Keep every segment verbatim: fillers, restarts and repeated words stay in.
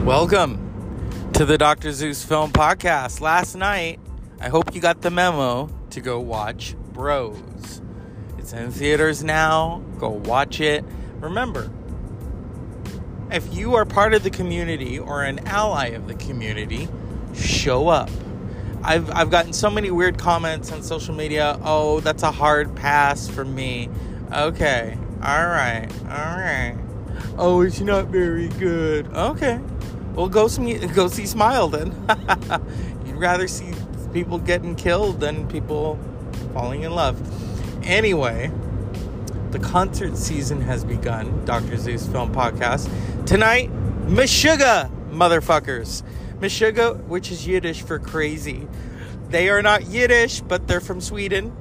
Welcome to the Doctor Zeus Film Podcast. Last night, I hope you got the memo to go watch Bros. It's in theaters now. Go watch it. Remember, if you are part of the community or an ally of the community, show up. I've I've gotten so many weird comments on social media. Oh, that's a hard pass for me. Okay. All right. All right. Oh, it's not very good. Okay. Well, go see, go see Smile then. You'd rather see people getting killed than people falling in love. Anyway, the concert season has begun. Doctor Zeus Film Podcast. Tonight, Meshuggah, motherfuckers. Meshuggah, which is Yiddish for crazy. They are not Yiddish, but they're from Sweden.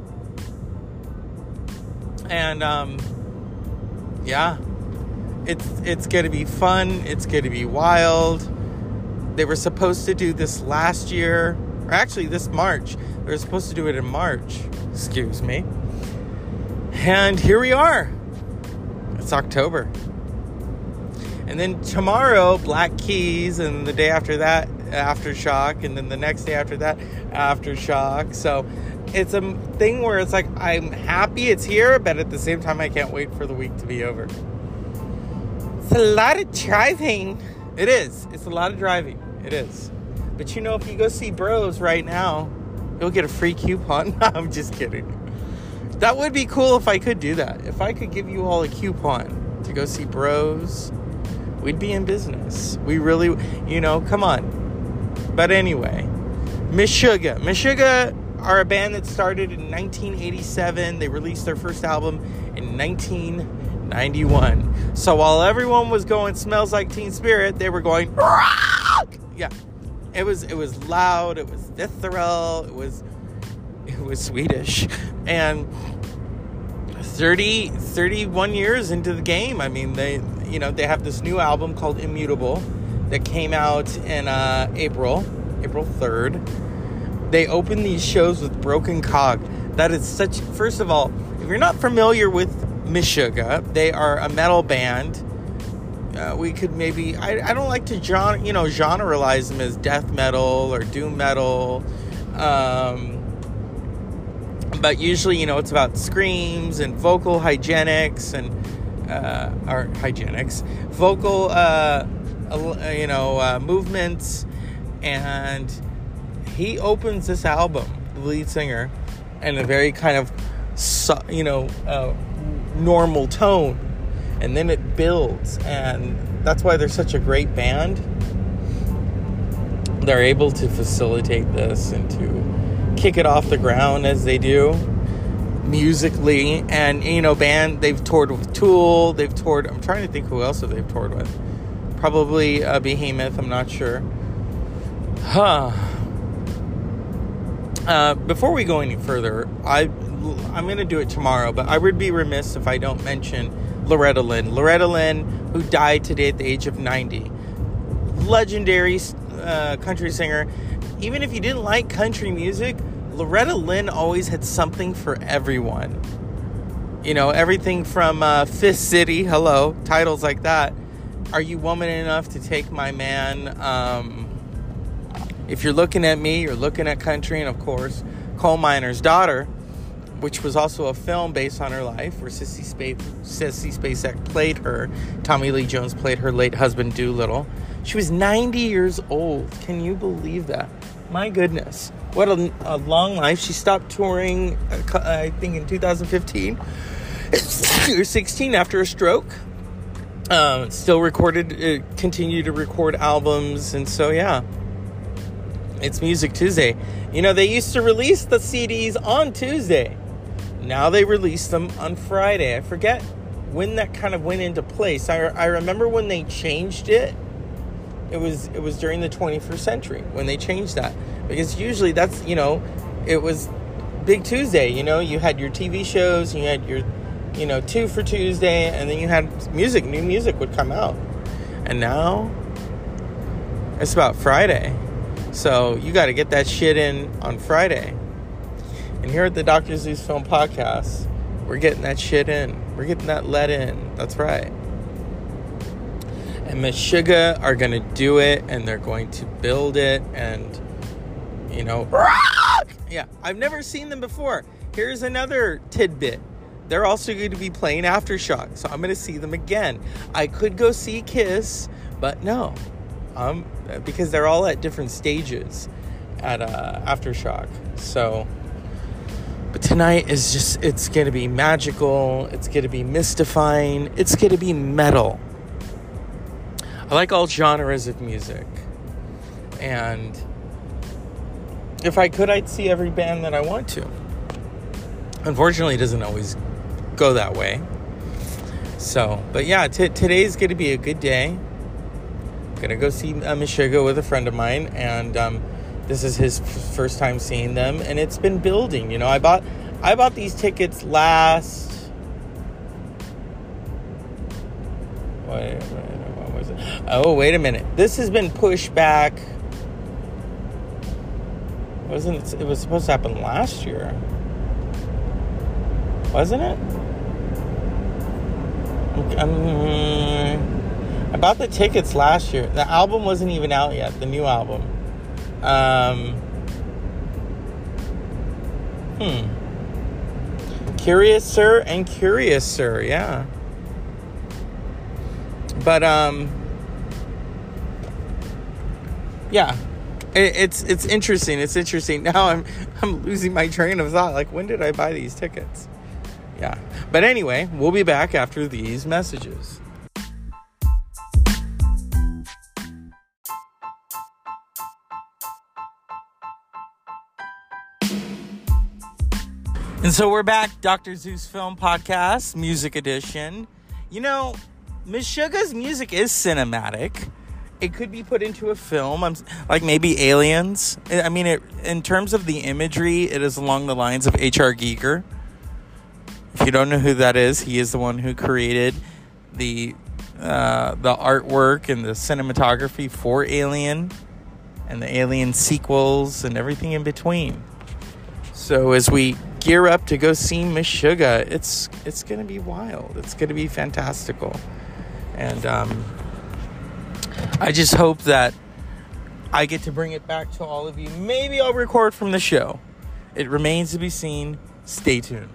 And, um, yeah. It's it's going to be fun. It's going to be wild. They were supposed to do this last year. Or actually, this March. They were supposed to do it in March. Excuse me. And here we are. It's October. And then tomorrow, Black Keys. And the day after that, Aftershock. And then the next day after that, Aftershock. So it's a thing where it's like, I'm happy it's here. But at the same time, I can't wait for the week to be over. It's a lot of driving. It is. It's a lot of driving. It is. But you know, if you go see Bros right now, you'll get a free coupon. I'm just kidding. That would be cool if I could do that. If I could give you all a coupon to go see Bros, we'd be in business. We really, you know, come on. But anyway, Meshuggah. Meshuggah are a band that started in nineteen eighty-seven. They released their first album in nineteen ninety-one. So while everyone was going Smells Like Teen Spirit, they were going rock. Yeah, it was it was loud. It was visceral. It was it was Swedish. And thirty, thirty-one years into the game, I mean, they you know they have this new album called Immutable that came out in uh, April April third. They opened these shows with Broken Cog. That is such. First of all, if you're not familiar with Meshuggah, they are a metal band. Uh, we could maybe, I, I don't like to genre, you know, generalize them as death metal or doom metal. Um, but usually, you know, it's about screams and vocal hygienics and, uh, or hygienics, vocal, uh, you know, uh, movements. And he opens this album, the lead singer, in a very kind of, you know, uh, normal tone, and then it builds, and that's why they're such a great band. They're able to facilitate this and to kick it off the ground as they do musically. And you know, band they've toured with Tool, they've toured, I'm trying to think who else they've toured with, probably uh, Behemoth, I'm not sure. Huh. Uh, before we go any further, I I'm going to do it tomorrow, but I would be remiss if I don't mention Loretta Lynn. Loretta Lynn, who died today at the age of ninety. Legendary uh, country singer. Even if you didn't like country music, Loretta Lynn always had something for everyone. You know, everything from uh, Fist City, hello, titles like that. Are You Woman Enough to Take My Man? Um, if you're looking at me, you're looking at country, and of course, Coal Miner's Daughter, which was also a film based on her life, where Sissy, Sp- Sissy Spacek played her. Tommy Lee Jones played her late husband, Doolittle. She was ninety years old. Can you believe that? My goodness. What a, a long life. She stopped touring, uh, I think, in two thousand fifteen. or sixteen after a stroke. Um, still recorded, uh, continued to record albums. And so, yeah. It's Music Tuesday. You know, they used to release the C Ds on Tuesday. Now they release them on Friday. I forget when that kind of went into place. I, I remember when they changed it. It was it was during the twenty-first century when they changed that. Because usually that's, you know, it was Big Tuesday. You know, you had your T V shows, you had your, you know, Two for Tuesday, and then you had music. New music would come out. And now it's about Friday. So you got to get that shit in on Friday. And here at the Doctor Zeus Film Podcast, we're getting that shit in. We're getting that let in. That's right. And Meshuggah are going to do it, and they're going to build it, and, you know, rock! Yeah, I've never seen them before. Here's another tidbit. They're also going to be playing Aftershock, so I'm going to see them again. I could go see Kiss, but no, um, because they're all at different stages at uh, Aftershock. So, but tonight is just, it's going to be magical. It's going to be mystifying. It's going to be metal. I like all genres of music, and if I could, I'd see every band that I want to. Unfortunately, it doesn't always go that way. So, but yeah, t- today's going to be a good day. I'm going to go see uh, Meshuggah with a friend of mine, and um, this is his f- first time seeing them, and it's been building. You know, I bought I bought these tickets last. Wait, wait, what was it? Oh, wait a minute. This has been pushed back. Wasn't it? It was supposed to happen last year, wasn't it? Um, I bought the tickets last year. The album wasn't even out yet. The new album. Um. Hmm. Curious Sir and Curious Sir. Yeah. But um, yeah, it, it's it's interesting. It's interesting. Now I'm I'm losing my train of thought. Like, when did I buy these tickets? Yeah. But anyway, we'll be back after these messages. And so we're back, Doctor Zeus Film Podcast, Music Edition. You know, Meshuggah's music is cinematic. It could be put into a film, I'm, like maybe Aliens. I mean, it, in terms of the imagery, it is along the lines of H R. Giger. If you don't know who that is, he is the one who created the uh, the artwork and the cinematography for Alien and the Alien sequels and everything in between. So as we gear up to go see Meshuggah, it's it's going to be wild. It's going to be fantastical. And um, I just hope that I get to bring it back to all of you. Maybe I'll record from the show. It remains to be seen. Stay tuned.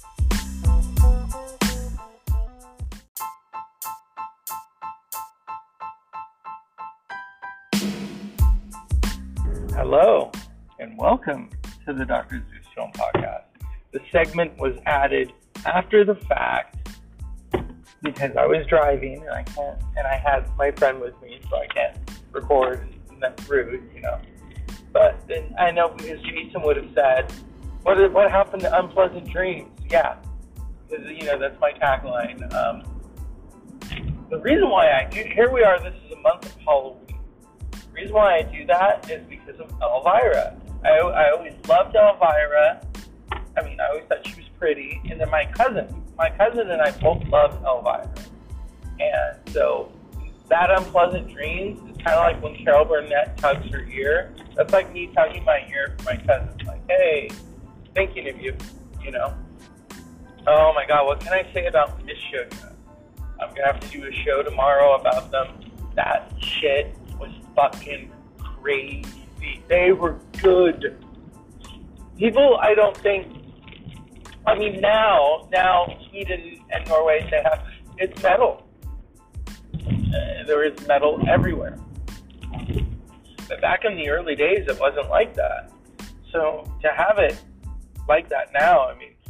Hello, and welcome to the Doctor Zeus Film Podcast. The segment was added after the fact because I was driving and I can't, and I had my friend with me, so I can't record, and that's rude, you know. But then I know because Jason would have said, "What did, what happened to Unpleasant Dreams?" Yeah, because you know that's my tagline. Um, the reason why I do, here we are. This is a month of Halloween. The reason why I do that is because of Elvira. I I always loved Elvira. I mean, I always thought she was pretty. And then my cousin, my cousin and I both loved Elvira. And so that Unpleasant Dreams is kind of like when Carol Burnett tugs her ear. That's like me tugging my ear for my cousin. Like, hey, thinking of you, you know. Oh my God, what can I say about Meshuggah? I'm going to have to do a show tomorrow about them. That shit was fucking crazy. They were good. People, I don't think, I mean, now, now Sweden and Norway, they have, it's metal. Uh, there is metal everywhere. But back in the early days, it wasn't like that. So to have it like that now, I mean,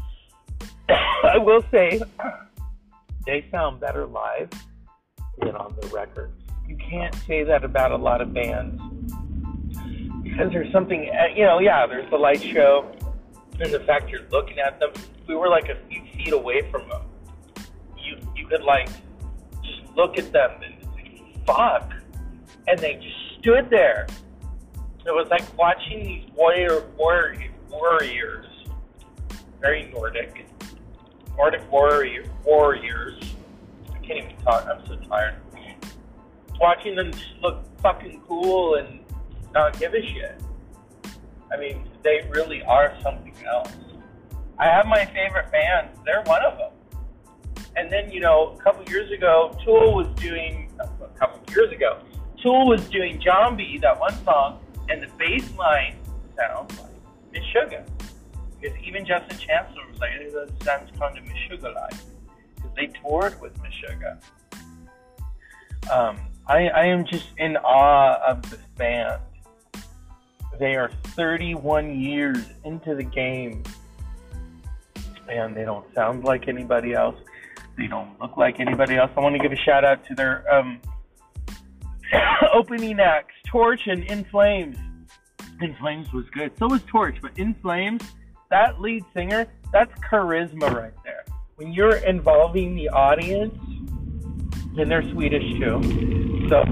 I will say, they sound better live than on the records. You can't say that about a lot of bands. Because there's something, you know, yeah, there's the light show, and the fact you're looking at them. We were like a few feet away from them. You you could like just look at them and think, fuck, and they just stood there. It was like watching these warrior, warrior warriors, very Nordic, Nordic warrior warriors. I can't even talk. I'm so tired. Watching them just look fucking cool and not give a shit. I mean, they really are something else. I have my favorite bands. They're one of them. And then, you know, a couple years ago, Tool was doing a couple years ago. Tool was doing Zombie, that one song, and the bass line sounds like Meshuggah. Because even Justin Chancellor was like, it sounds kind of Meshuggah-like. Because they toured with Meshuggah. Um, I, I am just in awe of this band. They are thirty-one years into the game. And they don't sound like anybody else. They don't look like anybody else. I want to give a shout out to their um, opening acts, Torch and In Flames. In Flames was good. So was Torch, but In Flames, that lead singer, that's charisma right there. When you're involving the audience, and they're Swedish too. So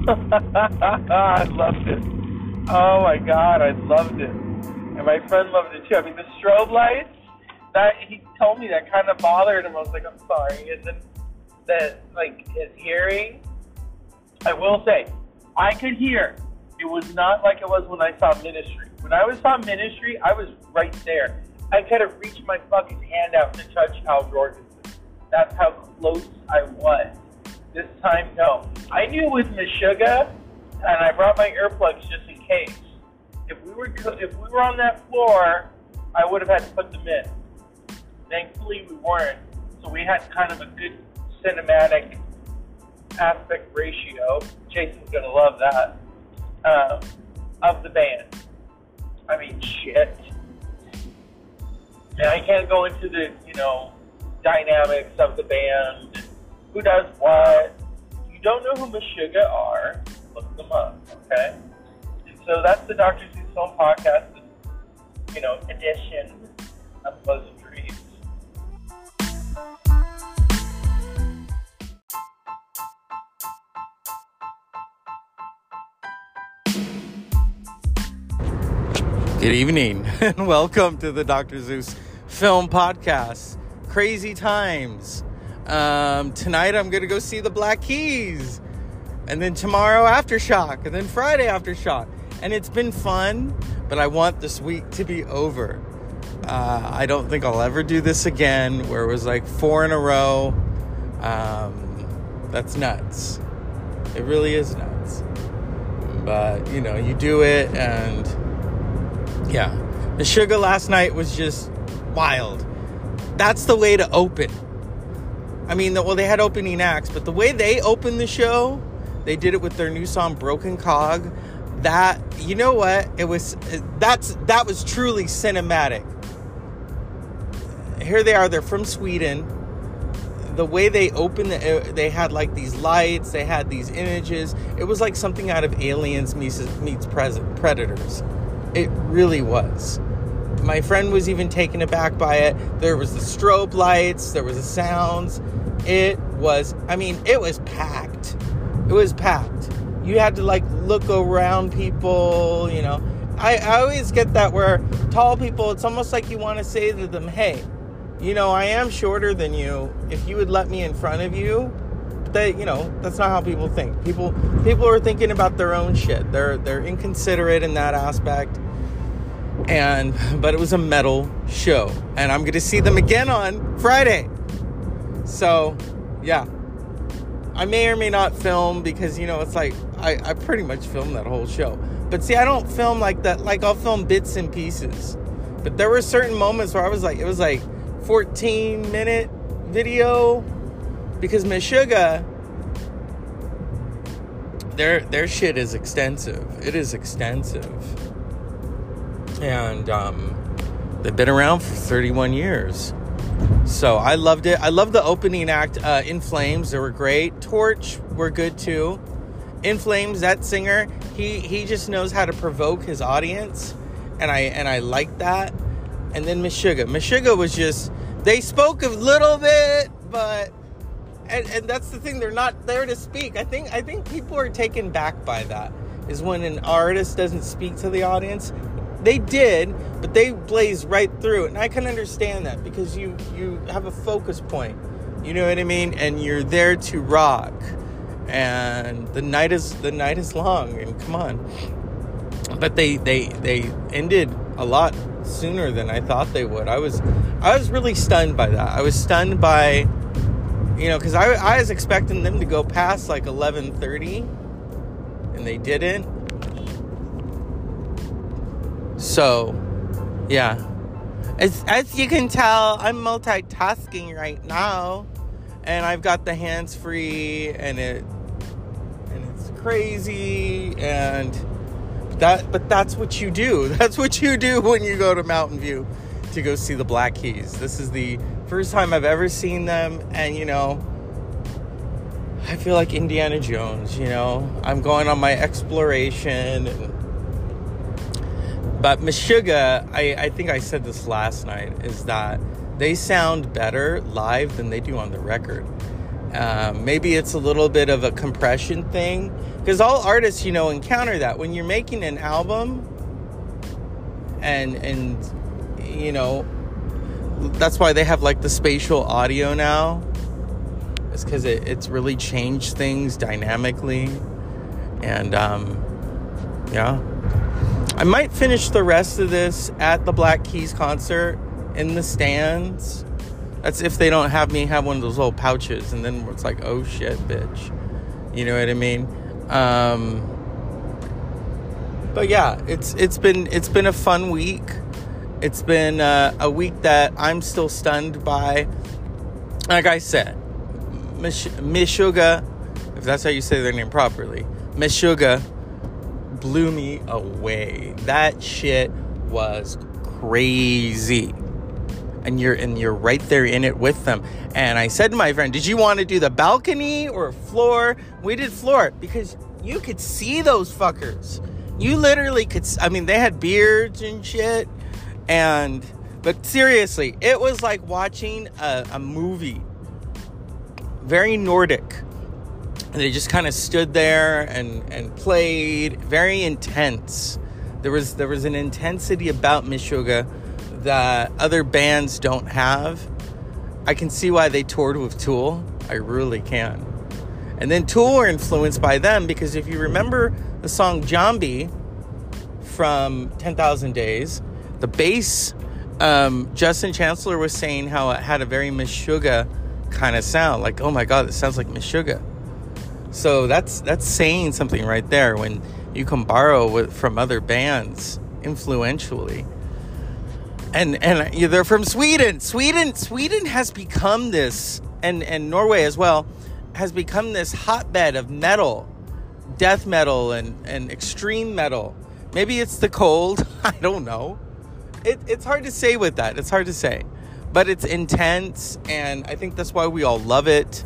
I loved it. Oh my God, I loved it. And my friend loved it too. I mean, the strobe lights, that he told me that kind of bothered him. I was like, I'm sorry. Is it that, like, his hearing? I will say, I could hear. It was not like it was when I saw Ministry. When I was saw Ministry, I was right there. I could have reached my fucking hand out to touch Al Jorgensen. That's how close I was. This time, no. I knew with Meshuggah, and I brought my earplugs just in case. If we were if we were on that floor, I would have had to put them in. Thankfully, we weren't. So we had kind of a good cinematic aspect ratio. Jason's going to love that. Um, of the band. I mean, shit. And I can't go into the, you know, dynamics of the band. Who does what. If you don't know who Meshuggah are, look them up, okay? And so that's the Doctor Zeus Film Podcast, you know, edition of Pleasant Dreams. Good evening, and welcome to the Doctor Zeus Film Podcast. Crazy times. Um, tonight I'm going to go see the Black Keys. And then tomorrow Aftershock. And then Friday Aftershock. And it's been fun, but I want this week to be over. Uh, I don't think I'll ever do this again, where it was like four in a row. Um, that's nuts. It really is nuts. But, you know, you do it, and yeah, Meshuggah last night was just wild. That's the way to open. I mean, well, they had opening acts, but the way they opened the show, they did it with their new song Broken Cog. That, you know what? It was that's that was truly cinematic. Here they are. They're from Sweden. The way they opened, the, they had like these lights. They had these images. It was like something out of Aliens meets, meets Predators. It really was. My friend was even taken aback by it. There was the strobe lights. There was the sounds. It was, I mean, it was packed. It was packed. You had to, like, look around people, you know. I, I always get that where tall people, it's almost like you want to say to them, hey, you know, I am shorter than you. If you would let me in front of you, that, you know, that's not how people think. People people are thinking about their own shit. They're they're inconsiderate in that aspect. And but it was a metal show, and I'm gonna see them again on Friday. So yeah, I may or may not film, because, you know, it's like I, I pretty much filmed that whole show. But see, I don't film like that. Like, I'll film bits and pieces. But there were certain moments where I was like, it was like fourteen minute video, because Meshuggah, their their shit is extensive. It is extensive. And um, they've been around for thirty-one years. So I loved it. I loved the opening act, uh, In Flames. They were great. Torch were good too. In Flames, that singer, he he just knows how to provoke his audience, and I and I like that. And then Meshuggah. Meshuggah was just, they spoke a little bit, but and, and that's the thing, they're not there to speak. I think I think people are taken back by that, is when an artist doesn't speak to the audience. They did, but they blazed right through it. And I can understand that, because you, you have a focus point. You know what I mean? And you're there to rock. And the night is the night is long, and come on. But they they they ended a lot sooner than I thought they would. I was I was really stunned by that. I was stunned by You know, because I, I was expecting them to go past like eleven thirty, and they didn't. So, yeah. As, as you can tell, I'm multitasking right now. And I've got the hands free, and it and it's crazy, and that but that's what you do. That's what you do when you go to Mountain View to go see the Black Keys. This is the first time I've ever seen them, and you know, I feel like Indiana Jones, you know. I'm going on my exploration. And, but Meshuggah, I, I think I said this last night, is that they sound better live than they do on the record. Um, maybe it's a little bit of a compression thing, because all artists, you know, encounter that when you're making an album, and and you know, that's why they have like the spatial audio now. It's because it, it's really changed things dynamically, and um, yeah, I might finish the rest of this at the Black Keys concert in the stands. That's if they don't have me have one of those little pouches, and then it's like, oh shit, bitch, you know what I mean? Um, but yeah, it's it's been it's been a fun week. It's been uh, a week that I'm still stunned by. Like I said, Mish- Meshuggah, if that's how you say their name properly, Meshuggah blew me away. That shit was crazy. And you're and you're right there in it with them. And I said to my friend, did you want to do the balcony or floor? We did floor because you could see those fuckers. You literally could. I mean, they had beards and shit. And but seriously, it was like watching a, a movie. Very Nordic. And they just kind of stood there and, and played. Very intense. There was there was an intensity about Meshuggah that other bands don't have. I can see why they toured with Tool. I really can. And then Tool were influenced by them, because if you remember the song Jambi from ten thousand Days, the bass, um, Justin Chancellor was saying how it had a very Meshuggah kind of sound. Like, oh my God, it sounds like Meshuggah. So that's that's saying something right there when you can borrow with, from other bands influentially. And and they're from Sweden. Sweden Sweden has become this, and, and Norway as well, has become this hotbed of metal, death metal and, and extreme metal. Maybe it's the cold. I don't know. It, it's hard to say with that. It's hard to say. But it's intense, and I think that's why we all love it.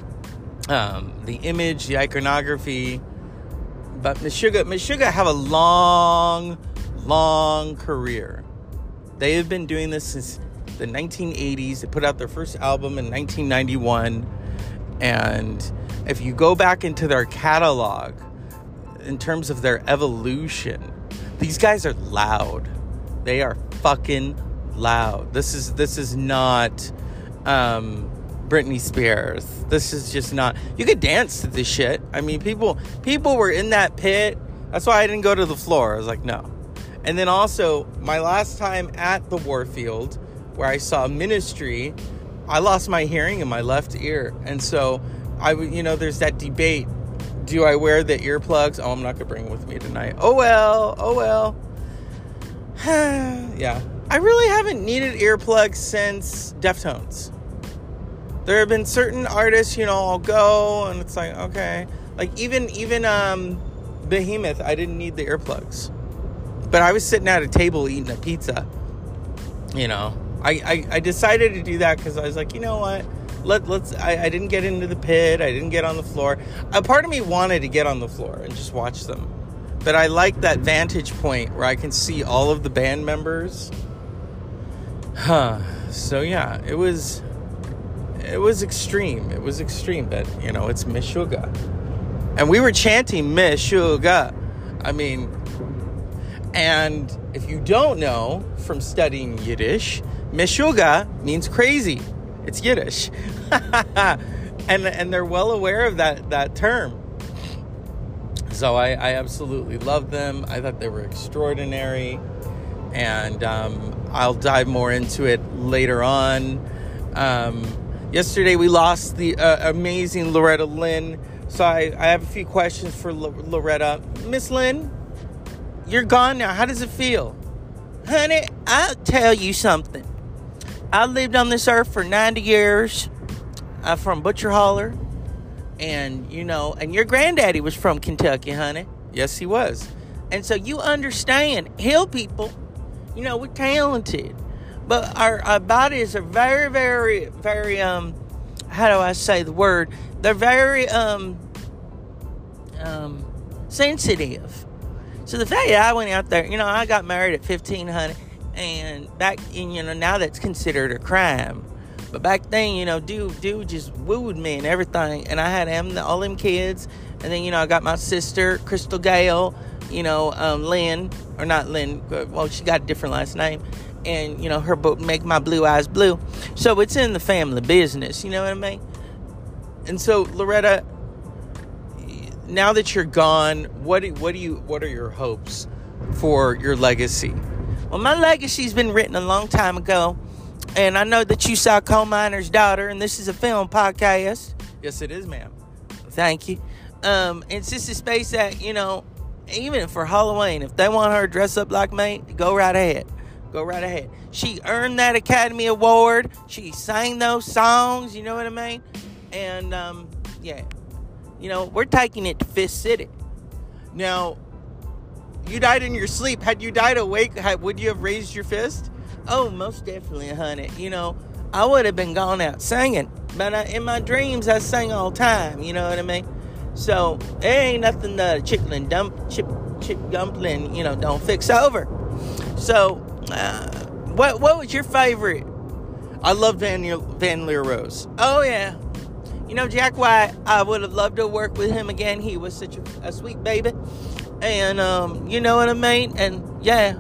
Um, the image, the iconography. But Meshuggah, Meshuggah have a long, long career. They have been doing this since the nineteen eighties. They put out their first album in nineteen ninety-one. And if you go back into their catalog, in terms of their evolution, these guys are loud. They are fucking loud. This is this is not um, Britney Spears. This is just not. You could dance to this shit. I mean, people people were in that pit. That's why I didn't go to the floor. I was like, no. And then also, my last time at the Warfield, where I saw Ministry, I lost my hearing in my left ear. And so, I, you know, there's that debate. Do I wear the earplugs? Oh, I'm not going to bring them with me tonight. Oh, well. Oh, well. Yeah. I really haven't needed earplugs since Deftones. There have been certain artists, you know, I'll go, and it's like, okay. Like, even, even um, Behemoth, I didn't need the earplugs. But I was sitting at a table eating a pizza, you know. I, I, I decided to do that because I was like, you know what? Let, let's. I, I didn't get into the pit. I didn't get on the floor. A part of me wanted to get on the floor and just watch them. But I like that vantage point where I can see all of the band members. Huh. So, yeah, it was... It was extreme. It was extreme. But, you know, it's Meshuggah. And we were chanting Meshuggah. I mean... And if you don't know from studying Yiddish, Meshuggah means crazy. It's Yiddish. and and they're well aware of that, that term. So I, I absolutely love them. I thought they were extraordinary. And um, I'll dive more into it later on. Um, yesterday we lost the uh, amazing Loretta Lynn. So I, I have a few questions for L- Loretta. Miss Lynn, you're gone now. How does it feel? Honey, I'll tell you something. I lived on this earth for ninety years. I'm from Butcher Holler. And, you know, and your granddaddy was from Kentucky, honey. Yes, he was. And so you understand, hill people, you know, we're talented. But our, our bodies are very, very, very, um, how do I say the word? They're very, um, um, sensitive. So the fact that I went out there, you know, I got married at fifteen, honey. And back in, you know, now that's considered a crime. But back then, you know, dude, dude just wooed me and everything. And I had him, all them kids. And then, you know, I got my sister, Crystal Gale, you know, um, Lynn, or not Lynn, well, she got a different last name. And, you know, her book, Make My Blue Eyes Blue. So it's in the family business, you know what I mean? And so, Loretta, now that you're gone, what do, what do you, what are your hopes for your legacy? Well, my legacy's been written a long time ago. And I know that you saw Coal Miner's Daughter, and this is a film podcast. Yes, it is, ma'am. Thank you. Um, and Sissy Spacek, you know, even for Halloween, if they want her to dress up like me, go right ahead. Go right ahead. She earned that Academy Award. She sang those songs, you know what I mean? And, um, yeah. You know, we're taking it to Fist City. Now, you died in your sleep. Had you died awake, had, would you have raised your fist? Oh, most definitely, honey. You know, I would have been gone out singing. But I, in my dreams, I sing all the time. You know what I mean? So, there ain't nothing the chicken dump, chip, chip dumpling, you know, don't fix over. So, uh, what what was your favorite? I love Van, Van Leer Rose. Oh, yeah. You know, Jack White, I would have loved to work with him again. He was such a, a sweet baby. And, um, you know what I mean? And, yeah.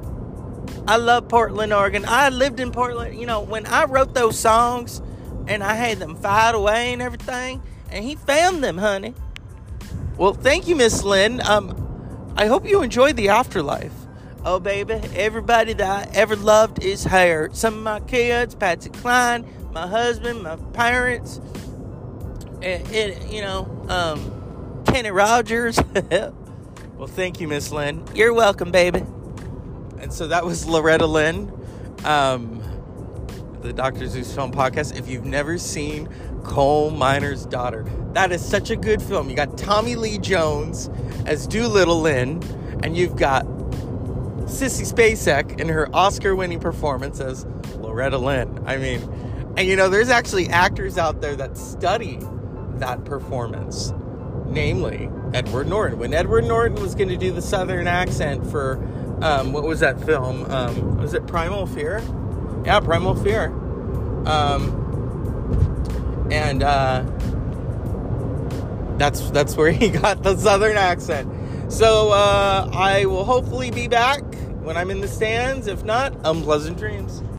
I love Portland, Oregon. I lived in Portland. You know, when I wrote those songs and I had them filed away and everything, and he found them, honey. Well, thank you, Miss Lynn. Um, I hope you enjoyed the afterlife. Oh, baby, everybody that I ever loved is here. Some of my kids, Patsy Cline, my husband, my parents, and, and you know, um, Kenny Rogers. Well, thank you, Miss Lynn. You're welcome, baby. And so that was Loretta Lynn, um, the Doctor Zeus Film Podcast. If you've never seen Coal Miner's Daughter, that is such a good film. You got Tommy Lee Jones as Doolittle Lynn, and you've got Sissy Spacek in her Oscar-winning performance as Loretta Lynn. I mean, and you know, there's actually actors out there that study that performance, namely Edward Norton. When Edward Norton was going to do the Southern accent for Um, what was that film? Um, was it Primal Fear? Yeah, Primal Fear. Um, and uh, that's that's where he got the Southern accent. So uh, I will hopefully be back when I'm in the stands. If not, unpleasant dreams.